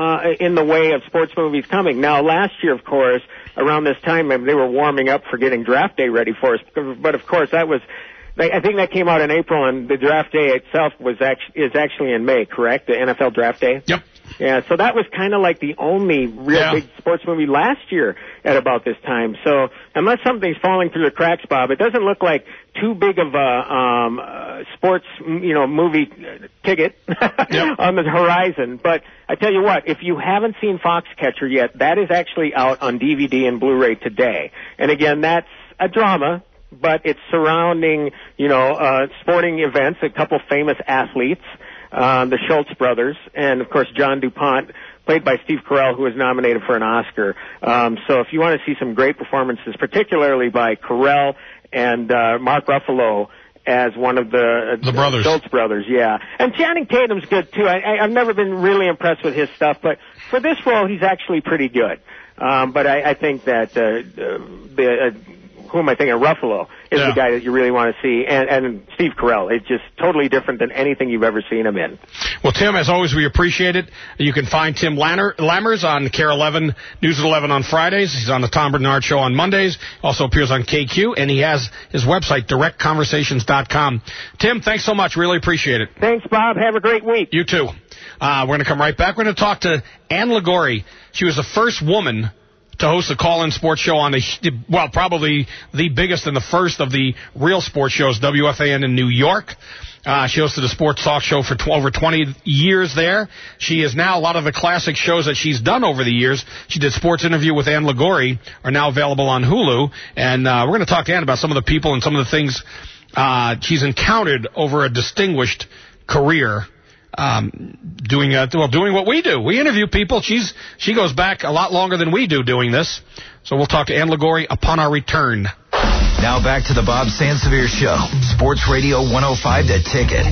in the way of sports movies coming. Now, last year, of course, around this time, they were warming up for getting Draft Day ready for us. But of course, I think that came out in April, and the Draft Day itself is actually in May, correct? The NFL Draft Day? Yep. Yeah, so that was kind of like the only real big sports movie last year at about this time. So unless something's falling through the cracks, Bob, it doesn't look like too big of a sports movie ticket on the horizon. But I tell you what, if you haven't seen Foxcatcher yet, that is actually out on DVD and Blu-ray today. And again, that's a drama, but it's surrounding, sporting events, a couple famous athletes, the Schultz brothers, and of course John DuPont, played by Steve Carell, who was nominated for an Oscar. So if you want to see some great performances, particularly by Carell and Mark Ruffalo as one of the brothers. Schultz brothers, yeah. And Channing Tatum's good too. I've never been really impressed with his stuff, but for this role, he's actually pretty good. But I think that who am I thinking? Ruffalo is the guy that you really want to see, and Steve Carell. It's just totally different than anything you've ever seen him in. Well, Tim, as always, we appreciate it. You can find Tim Lammers on KARE 11, News at 11 on Fridays. He's on the Tom Bernard Show on Mondays. Also appears on KQ, and he has his website, directconversations.com. Tim, thanks so much. Really appreciate it. Thanks, Bob. Have a great week. You too. We're going to come right back. We're going to talk to Ann Liguori. She was the first woman to host a call-in sports show on probably the biggest and the first of the real sports shows, WFAN in New York. She hosted a sports talk show for over 20 years there. She is now, a lot of the classic shows that she's done over the years, she did Sports Interview with Ann Liguori, are now available on Hulu. And we're going to talk to Ann about some of the people and some of the things she's encountered over a distinguished career. Doing what we do. We interview people. She goes back a lot longer than we do doing this. So we'll talk to Ann Liguori upon our return. Now back to the Bob Sansevier Show. Sports Radio 105 The Ticket.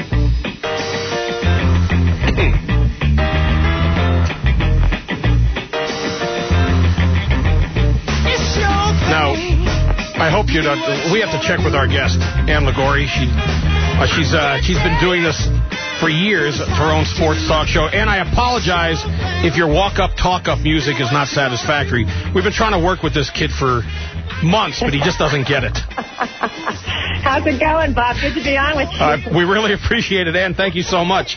Now, I hope you don't. We have to check with our guest, Ann Liguori. She's been doing this for years, her own sports talk show. And I apologize if your walk-up, talk-up music is not satisfactory. We've been trying to work with this kid for months, but he just doesn't get it. How's it going, Bob? Good to be on with you. We really appreciate it, Ann. Thank you so much.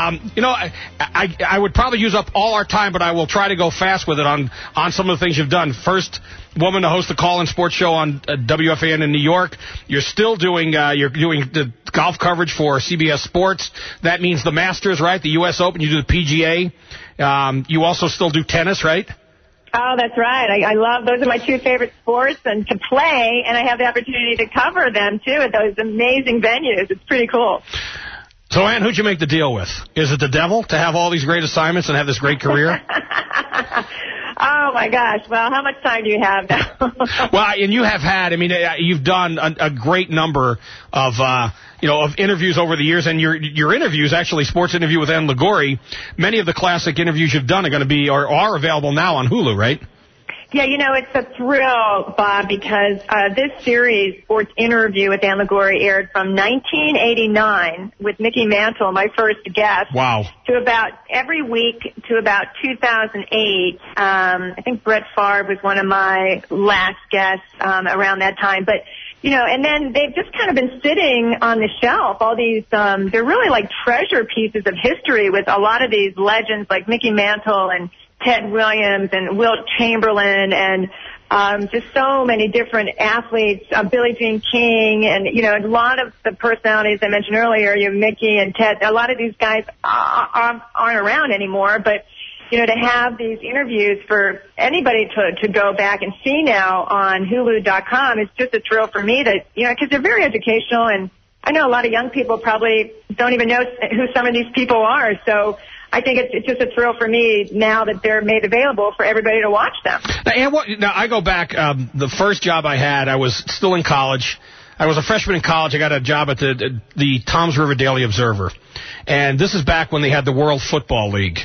I would probably use up all our time, but I will try to go fast with it on some of the things you've done. First woman to host a call-in sports show on WFAN in New York. You're still doing the golf coverage for CBS Sports. That means the Masters, right? The U.S. Open. You do the PGA. You also still do tennis, right? Oh, that's right. I love, those are my two favorite sports, and to play, and I have the opportunity to cover them, too, at those amazing venues. It's pretty cool. So, Ann, who'd you make the deal with? Is it the devil to have all these great assignments and have this great career? Oh, my gosh. Well, how much time do you have now? Well, and you have had, you've done a great number of, of interviews over the years, and your interviews, actually, Sports Interview with Ann Liguori, many of the classic interviews you've done are going to be, or are available now on Hulu, right? Yeah, it's a thrill, Bob, because this series, Sports Interview with Ann Liguori, aired from 1989 with Mickey Mantle, my first guest. Wow. To about every week to about 2008. I think Brett Favre was one of my last guests around that time. But, and then they've just kind of been sitting on the shelf. All these, they're really like treasure pieces of history with a lot of these legends like Mickey Mantle and Ted Williams and Wilt Chamberlain and just so many different athletes, Billie Jean King, and, a lot of the personalities I mentioned earlier, Mickey and Ted, a lot of these guys aren't around anymore, but, to have these interviews for anybody to go back and see now on Hulu.com is just a thrill for me that, because they're very educational, and I know a lot of young people probably don't even know who some of these people are, so I think it's just a thrill for me now that they're made available for everybody to watch them. Now I go back, the first job I had, I was still in college. I was a freshman in college. I got a job at the Toms River Daily Observer. And this is back when they had the World Football League.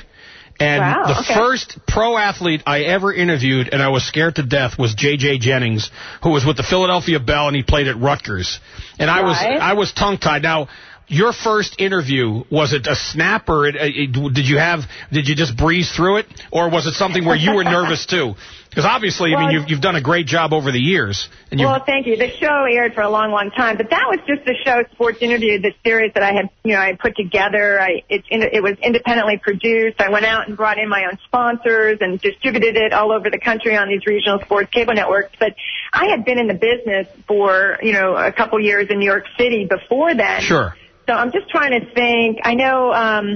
And first pro athlete I ever interviewed, and I was scared to death, was J.J. Jennings, who was with the Philadelphia Bell, and he played at Rutgers. And I was tongue-tied. Now, your first interview, was it a snap, or did you just breeze through it, or was it something where you were nervous too? Because obviously, you've done a great job over the years. Well, thank you. The show aired for a long, long time, but that was just the show, Sports Interview, the series that I had, I put together. It was independently produced. I went out and brought in my own sponsors and distributed it all over the country on these regional sports cable networks. But I had been in the business for, a couple years in New York City before then. Sure. So I'm just trying to think. I know,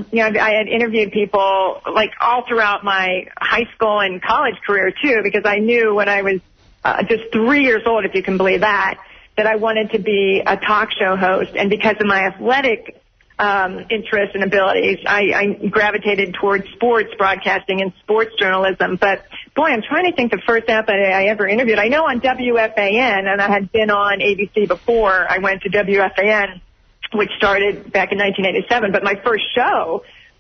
I had interviewed people like all throughout my high school and college career too, because I knew when I was just 3 years old, if you can believe that I wanted to be a talk show host. And because of my athletic interests and abilities, I gravitated towards sports broadcasting and sports journalism. But boy, I'm trying to think the first app I ever interviewed. I know on WFAN, and I had been on ABC before I went to WFAN, which started back in 1987. But my first show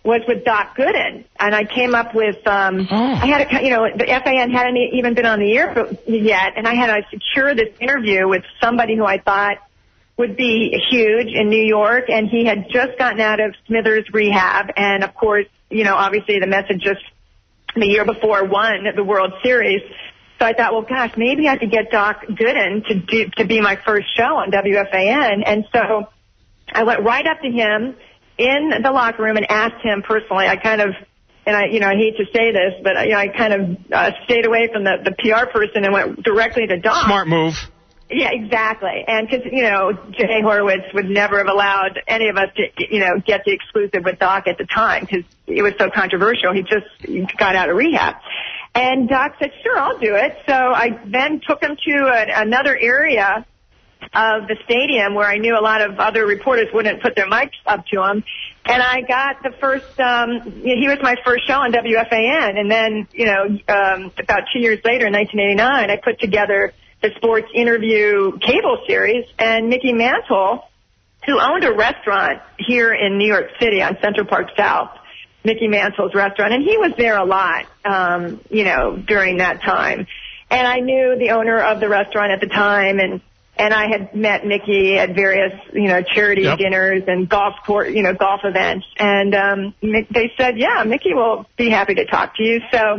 was with Doc Gooden, and I came up with, I had the FAN hadn't even been on the air yet, and I had to secure this interview with somebody who I thought would be huge in New York, and he had just gotten out of Smithers rehab, and of course, obviously the Mets had just the year before won the World Series. So I thought, well, gosh, maybe I could get Doc Gooden to be my first show on WFAN, and so I went right up to him in the locker room and asked him personally. I hate to say this, but I kind of stayed away from the PR person and went directly to Doc. Smart move. Yeah, exactly. And because, Jay Horowitz would never have allowed any of us to, get the exclusive with Doc at the time because it was so controversial. He just got out of rehab. And Doc said, sure, I'll do it. So I then took him to another area of the stadium where I knew a lot of other reporters wouldn't put their mics up to him. And I got the first, he was my first show on WFAN. And then, about 2 years later, in 1989, I put together the sports interview cable series, and Mickey Mantle, who owned a restaurant here in New York City on Central Park South, Mickey Mantle's restaurant, and he was there a lot, during that time. And I knew the owner of the restaurant at the time, and I had met Mickey at various, charity dinners and golf events. And they said, yeah, Mickey will be happy to talk to you. So,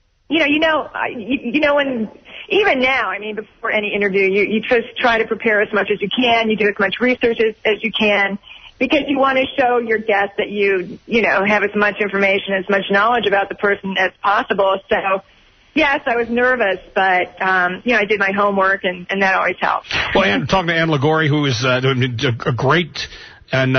when even now, before any interview, you just try to prepare as much as you can. You do as much research as you can because you want to show your guest that you have as much information, as much knowledge about the person as possible. So, yes, I was nervous, but, I did my homework, and that always helps. Well, and talking to Ann Liguori, who is a great, and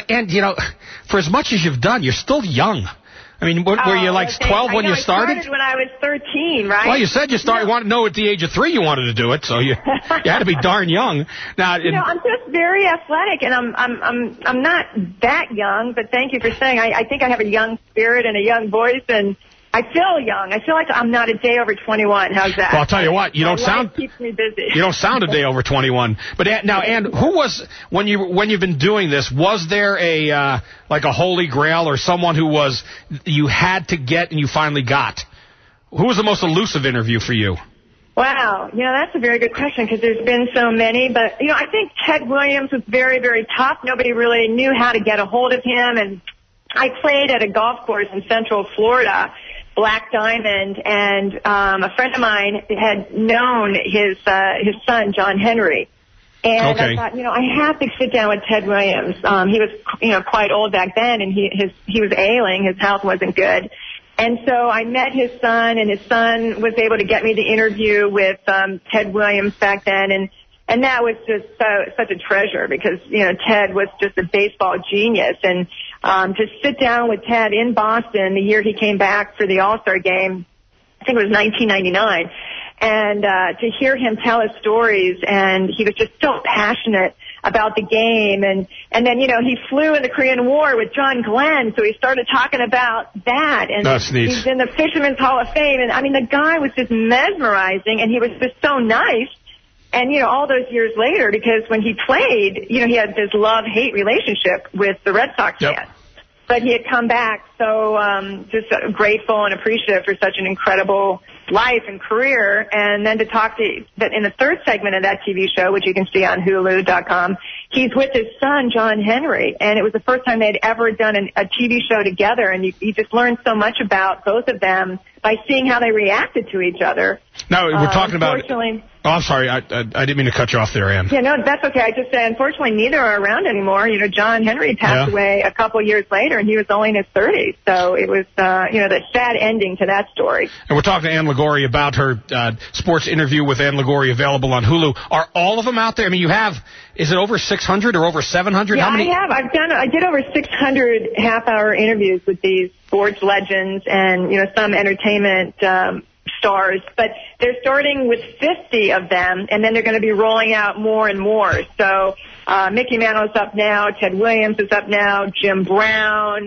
for as much as you've done, you're still young. Were you like 12 when you started? I started when I was 13, right? Well, you said you started. You wanted to know at the age of 3 you wanted to do it, so you had to be darn young. Now, I'm just very athletic, and I'm not that young. But thank you for saying. I think I have a young spirit and a young voice, and I feel young. I feel like I'm not a day over 21. How's that? Well, I'll tell you what. You don't sound. Life keeps me busy. You don't sound a day over 21. But now, Ann, who was when you've been doing this? Was there a holy grail or someone who you had to get and you finally got? Who was the most elusive interview for you? Wow. That's a very good question because there's been so many. But I think Ted Williams was very, very tough. Nobody really knew how to get a hold of him, and I played at a golf course in Central Florida, Black Diamond, and a friend of mine had known his son, John Henry. And I thought, I have to sit down with Ted Williams. He was, quite old back then, and he was ailing. His health wasn't good. And so I met his son, and his son was able to get me the interview with Ted Williams back then, and that was just such a treasure because, Ted was just a baseball genius. And to sit down with Ted in Boston the year he came back for the All-Star game, I think it was 1999, and to hear him tell his stories, and he was just so passionate about the game. And then, he flew in the Korean War with John Glenn, so he started talking about that. And that's neat. He's in the Fisherman's Hall of Fame. And, the guy was just mesmerizing, and he was just so nice. And, all those years later, because when he played, he had this love-hate relationship with the Red Sox fans. But he had come back so just grateful and appreciative for such an incredible life and career. And then to talk to that in the third segment of that TV show, which you can see on Hulu.com, he's with his son, John Henry. And it was the first time they'd ever done a TV show together. And you just learned so much about both of them by seeing how they reacted to each other. Now, we're talking about... Oh, I'm sorry. I didn't mean to cut you off there, Ann. Yeah, no, that's okay. I just said, unfortunately, neither are around anymore. John Henry passed away a couple years later, and he was only in his 30s. So it was, the sad ending to that story. And we're talking to Ann Liguori about her sports interview with Ann Liguori available on Hulu. Are all of them out there? You have, is it over 600 or over 700? Yeah, How many? I did over 600 half-hour interviews with these sports legends and, some entertainment stars, but they're starting with 50 of them, and then they're going to be rolling out more and more. So Mickey Mantle's up now, Ted Williams is up now, Jim Brown.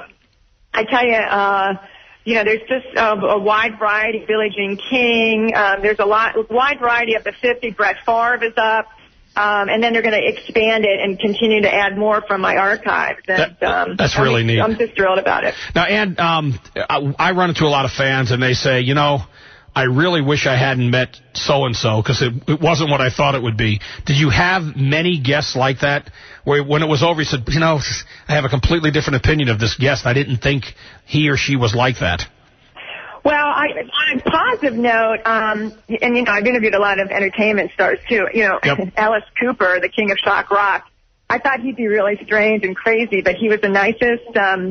I tell you, there's just a wide variety. Billie Jean King. There's a wide variety of the 50. Brett Favre is up. And then they're going to expand it and continue to add more from my archives. And, that's really neat. I'm just thrilled about it. Now, Ann, I run into a lot of fans, and they say, you know, I really wish I hadn't met so-and-so because it wasn't what I thought it would be. Did you have many guests like that where when it was over you said, you know, I have a completely different opinion of this guest. I didn't think he or she was like that. Well, on a positive note, and, you know, I've interviewed a lot of entertainment stars, too. You know, Yep. Alice Cooper, the king of shock rock. I thought he'd be really strange and crazy, but he was the nicest,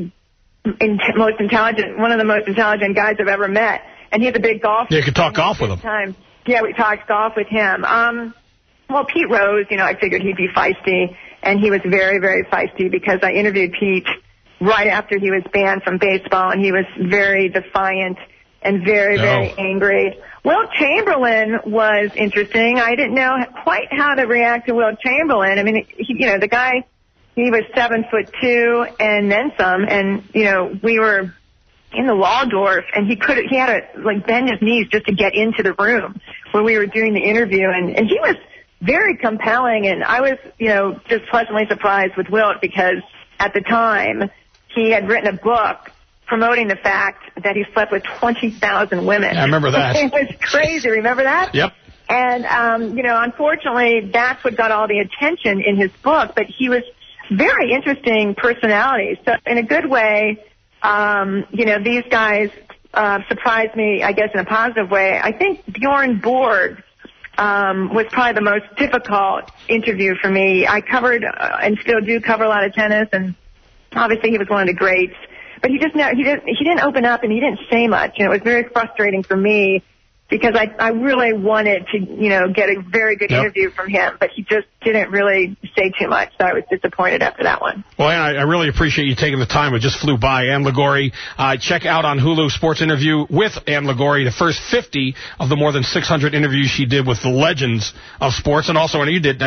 most intelligent, one of the most intelligent guys I've ever met. And he's a big golfer. You could talk golf with him. Yeah, we talked golf with him. Well, Pete Rose, you know, I figured he'd be feisty, and he was very, very feisty because I interviewed Pete right after he was banned from baseball, and he was very defiant and very, very angry. Wilt Chamberlain was interesting. I didn't know quite how to react to Wilt Chamberlain. I mean, you know, the guy, he was 7'2" and then some, and, you know, we were in the Waldorf, and he had to, like, bend his knees just to get into the room when we were doing the interview, and he was very compelling, and I was, you know, just pleasantly surprised with Wilt because at the time he had written a book promoting the fact that he slept with 20,000 women. I remember that. It was crazy. Remember that? Yep. And, you know, unfortunately, that's what got all the attention in his book, but he was very interesting personality. So in a good way, you know, these guys surprised me, I guess, in a positive way. I think Bjorn Borg was probably the most difficult interview for me. I covered and still do cover a lot of tennis, and obviously he was one of the greats. But he didn't open up, and he didn't say much. You know, it was very frustrating for me because I really wanted to, you know, get a very good interview from him, but he just didn't really say too much, so I was disappointed after that one. Well, Ann, I really appreciate you taking the time. It just flew by. Ann Liguori, check out on Hulu Sports Interview with Ann Liguori, the first 50 of the more than 600 interviews she did with the legends of sports, and also when you did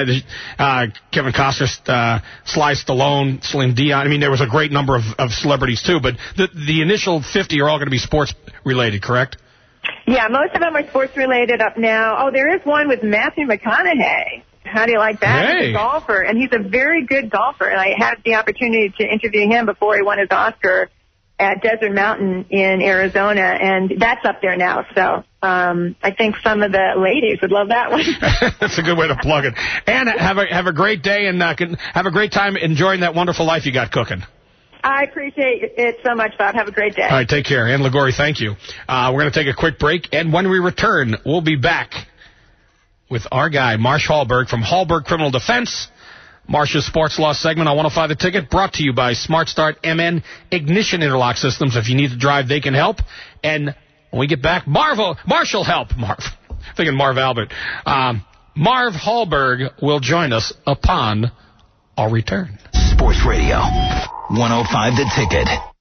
Kevin Costner, Sly Stallone, Celine Dion. I mean, there was a great number of celebrities, too, but the initial 50 are all going to be sports-related, correct? Yeah, most of them are sports-related up now. Oh, there is one with Matthew McConaughey. How do you like that? Hey. He's a golfer, and he's a very good golfer. And I had the opportunity to interview him before he won his Oscar at Desert Mountain in Arizona, and that's up there now. So I think some of the ladies would love that one. That's a good way to plug it. And have a great day, and have a great time enjoying that wonderful life you got cooking. I appreciate it so much, Bob. Have a great day. All right, take care. Ann Liguori, thank you. We're going to take a quick break, and when we return, we'll be back with our guy, Marsh Hallberg from Hallberg Criminal Defense. Marsh's Sports Law segment on 105 The Ticket, brought to you by Smart Start MN Ignition Interlock Systems. If you need to drive, they can help. And when we get back, Marsh will help. Thinking Marv Albert. Marv Hallberg will join us upon our return. Sports Radio 105 The Ticket.